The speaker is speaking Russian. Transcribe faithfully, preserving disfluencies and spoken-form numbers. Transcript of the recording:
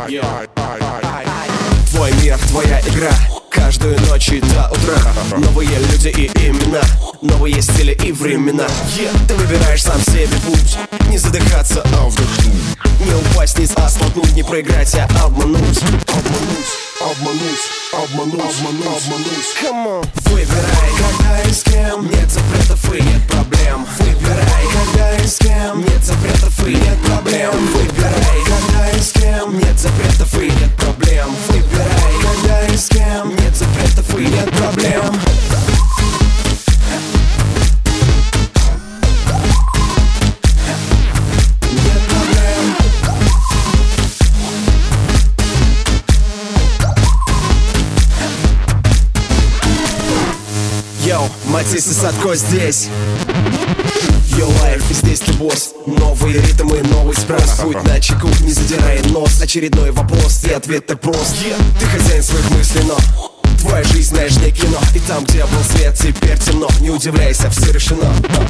Твой мир, твоя игра, каждую ночь и до утра. Новые люди и имена, новые стили и времена. Ты выбираешь сам себе путь, не задыхаться, а вдохнуть. Не упасть вниз, а столкнуть, не проиграть, а обмануть. Обмануть, обмануть, обмануть, обмануть, обмануть. Come on. Выбирай, когда и с кем. Нет запретов и нет проблем. Выбирай, когда и с кем. Нет запретов и нет проблем. Выбирай, когда и с кем. Нет запретов и нет проблем. Выбирай, когда и с кем. Нет запретов и нет проблем. Йоу, Матис и Садко здесь. Your life, и здесь ты босс. Новые ритмы, новый спрос. Будь начеку, не задирай нос. Очередной вопрос, и ответ-то прост. Ты хозяин своих мыслей, но твоя жизнь, знаешь, не кино. И там, где был свет, теперь темно. Не удивляйся, все решено.